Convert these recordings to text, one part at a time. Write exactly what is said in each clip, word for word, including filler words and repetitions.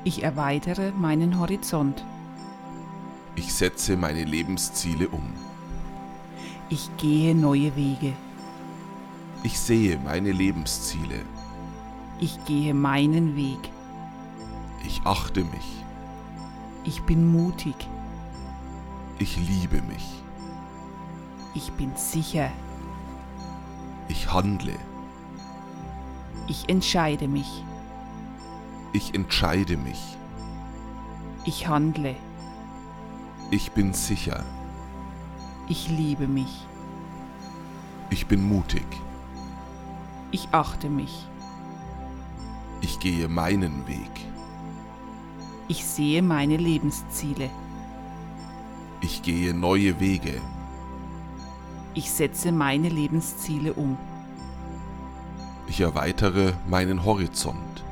Ich erweitere meinen Horizont. Ich setze meine Lebensziele um. Ich gehe neue Wege. Ich sehe meine Lebensziele. Ich gehe meinen Weg. Ich achte mich. Ich bin mutig. Ich liebe mich. Ich bin sicher. Ich handle. Ich entscheide mich. Ich entscheide mich. Ich handle. Ich bin sicher. Ich liebe mich. Ich bin mutig. Ich achte mich. Ich gehe meinen Weg. Ich sehe meine Lebensziele. Ich gehe neue Wege. Ich setze meine Lebensziele um. Ich erweitere meinen Horizont.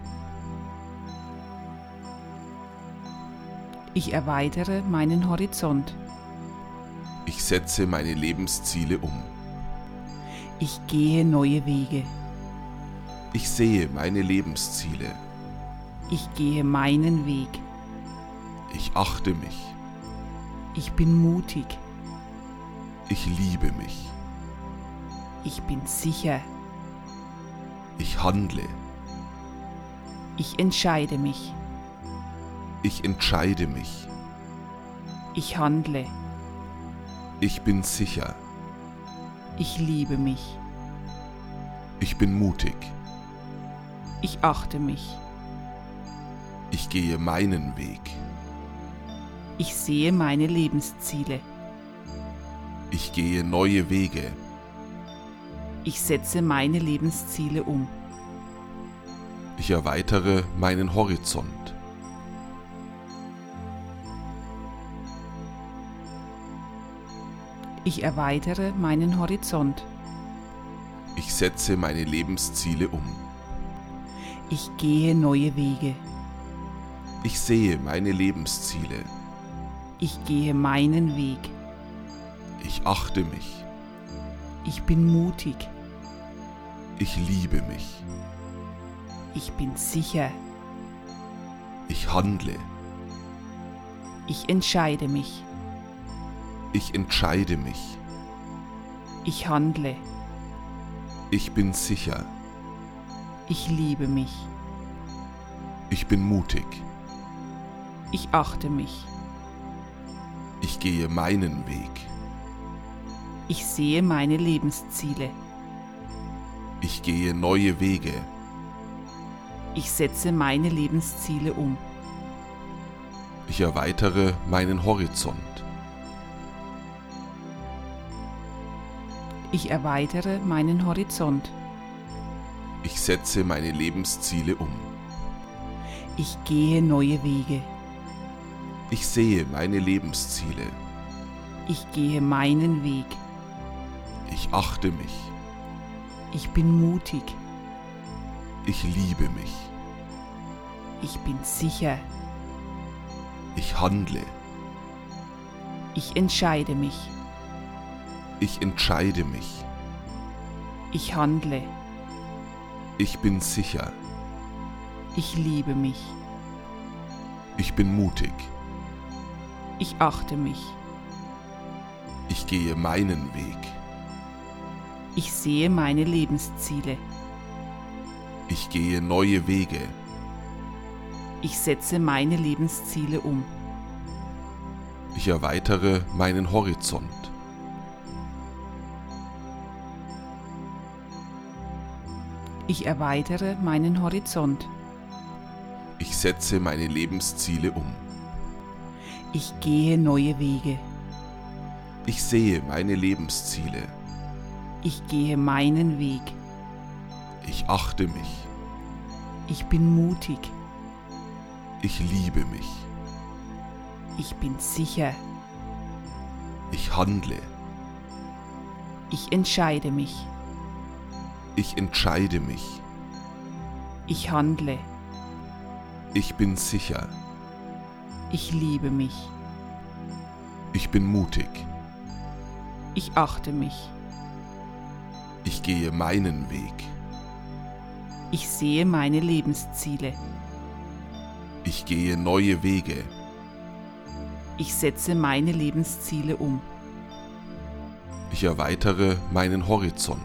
Ich erweitere meinen Horizont. Ich setze meine Lebensziele um. Ich gehe neue Wege. Ich sehe meine Lebensziele. Ich gehe meinen Weg. Ich achte mich. Ich bin mutig. Ich liebe mich. Ich bin sicher. Ich handle. Ich entscheide mich. Ich entscheide mich. Ich handle. Ich bin sicher. Ich liebe mich. Ich bin mutig. Ich achte mich. Ich gehe meinen Weg. Ich sehe meine Lebensziele. Ich gehe neue Wege. Ich setze meine Lebensziele um. Ich erweitere meinen Horizont. Ich erweitere meinen Horizont. Ich setze meine Lebensziele um. Ich gehe neue Wege. Ich sehe meine Lebensziele. Ich gehe meinen Weg. Ich achte mich. Ich bin mutig. Ich liebe mich. Ich bin sicher. Ich handle. Ich entscheide mich. Ich entscheide mich. Ich handle. Ich bin sicher. Ich liebe mich. Ich bin mutig. Ich achte mich. Ich gehe meinen Weg. Ich sehe meine Lebensziele. Ich gehe neue Wege. Ich setze meine Lebensziele um. Ich erweitere meinen Horizont. Ich erweitere meinen Horizont. Ich setze meine Lebensziele um. Ich gehe neue Wege. Ich sehe meine Lebensziele. Ich gehe meinen Weg. Ich achte mich. Ich bin mutig. Ich liebe mich. Ich bin sicher. Ich handle. Ich entscheide mich. Ich entscheide mich. Ich handle. Ich bin sicher. Ich liebe mich. Ich bin mutig. Ich achte mich. Ich gehe meinen Weg. Ich sehe meine Lebensziele. Ich gehe neue Wege. Ich setze meine Lebensziele um. Ich erweitere meinen Horizont. Ich erweitere meinen Horizont. Ich setze meine Lebensziele um. Ich gehe neue Wege. Ich sehe meine Lebensziele. Ich gehe meinen Weg. Ich achte mich. Ich bin mutig. Ich liebe mich. Ich bin sicher. Ich handle. Ich entscheide mich. Ich entscheide mich. Ich handle. Ich bin sicher. Ich liebe mich. Ich bin mutig. Ich achte mich. Ich gehe meinen Weg. Ich sehe meine Lebensziele. Ich gehe neue Wege. Ich setze meine Lebensziele um. Ich erweitere meinen Horizont.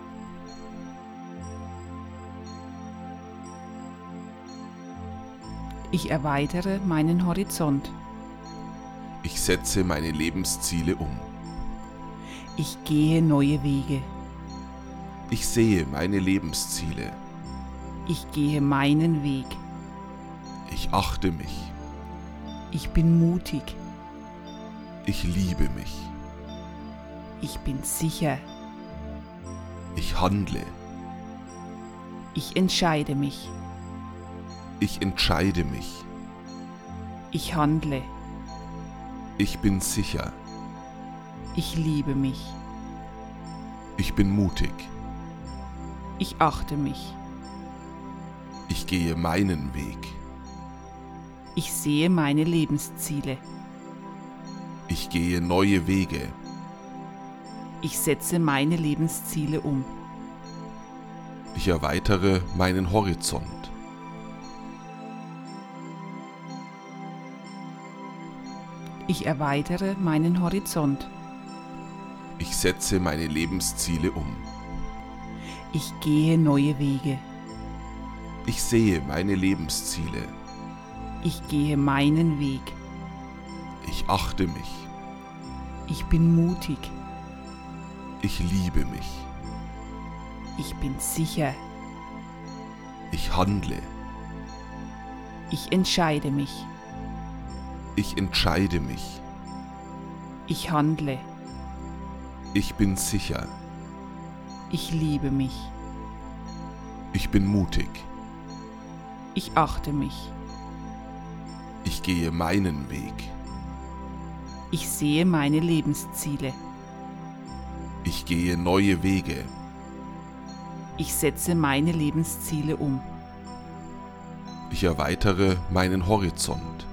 Ich erweitere meinen Horizont. Ich setze meine Lebensziele um. Ich gehe neue Wege. Ich sehe meine Lebensziele. Ich gehe meinen Weg. Ich achte mich. Ich bin mutig. Ich liebe mich. Ich bin sicher. Ich handle. Ich entscheide mich. Ich entscheide mich. Ich handle. Ich bin sicher. Ich liebe mich. Ich bin mutig. Ich achte mich. Ich gehe meinen Weg. Ich sehe meine Lebensziele. Ich gehe neue Wege. Ich setze meine Lebensziele um. Ich erweitere meinen Horizont. Ich erweitere meinen Horizont. Ich setze meine Lebensziele um. Ich gehe neue Wege. Ich sehe meine Lebensziele. Ich gehe meinen Weg. Ich achte mich. Ich bin mutig. Ich liebe mich. Ich bin sicher. Ich handle. Ich entscheide mich. Ich entscheide mich. Ich handle. Ich bin sicher. Ich liebe mich. Ich bin mutig. Ich achte mich. Ich gehe meinen Weg. Ich sehe meine Lebensziele. Ich gehe neue Wege. Ich setze meine Lebensziele um. Ich erweitere meinen Horizont.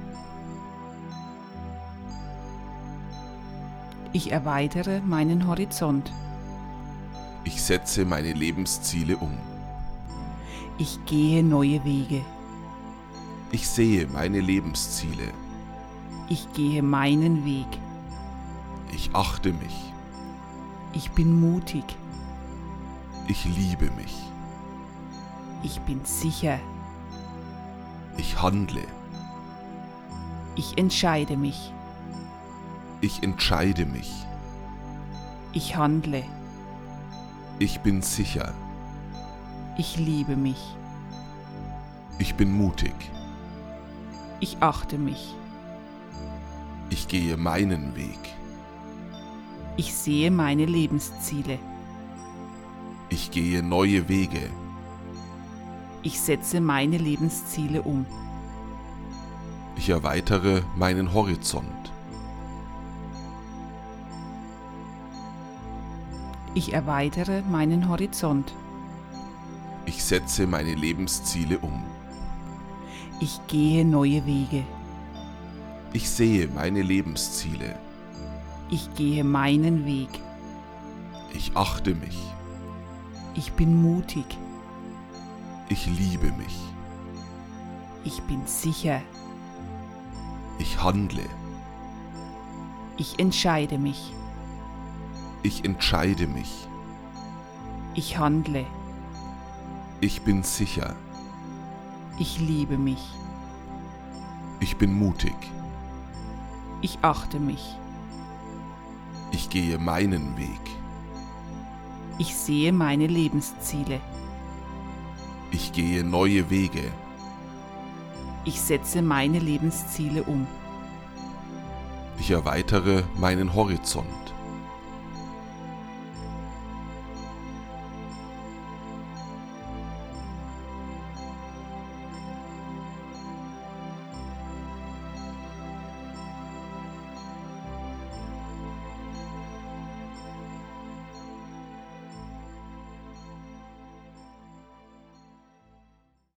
Ich erweitere meinen Horizont. Ich setze meine Lebensziele um. Ich gehe neue Wege. Ich sehe meine Lebensziele. Ich gehe meinen Weg. Ich achte mich. Ich bin mutig. Ich liebe mich. Ich bin sicher. Ich handle. Ich entscheide mich. Ich entscheide mich. Ich handle. Ich bin sicher. Ich liebe mich. Ich bin mutig. Ich achte mich. Ich gehe meinen Weg. Ich sehe meine Lebensziele. Ich gehe neue Wege. Ich setze meine Lebensziele um. Ich erweitere meinen Horizont. Ich erweitere meinen Horizont. Ich setze meine Lebensziele um. Ich gehe neue Wege. Ich sehe meine Lebensziele. Ich gehe meinen Weg. Ich achte mich. Ich bin mutig. Ich liebe mich. Ich bin sicher. Ich handle. Ich entscheide mich. Ich entscheide mich. Ich handle. Ich bin sicher. Ich liebe mich. Ich bin mutig. Ich achte mich. Ich gehe meinen Weg. Ich sehe meine Lebensziele. Ich gehe neue Wege. Ich setze meine Lebensziele um. Ich erweitere meinen Horizont.